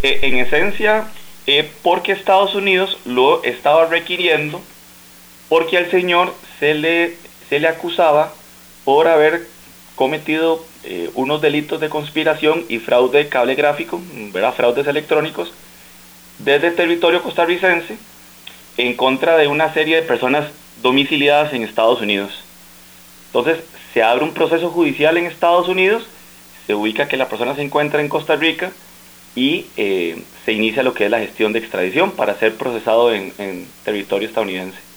En esencia, porque Estados Unidos lo estaba requiriendo, porque al señor se le acusaba por haber cometido unos delitos de conspiración y fraude cablegráfico, ¿verdad? Fraudes electrónicos, desde el territorio costarricense en contra de una serie de personas domiciliadas en Estados Unidos. Entonces se abre un proceso judicial en Estados Unidos, se ubica que la persona se encuentra en Costa Rica y se inicia lo que es la gestión de extradición para ser procesado en territorio estadounidense.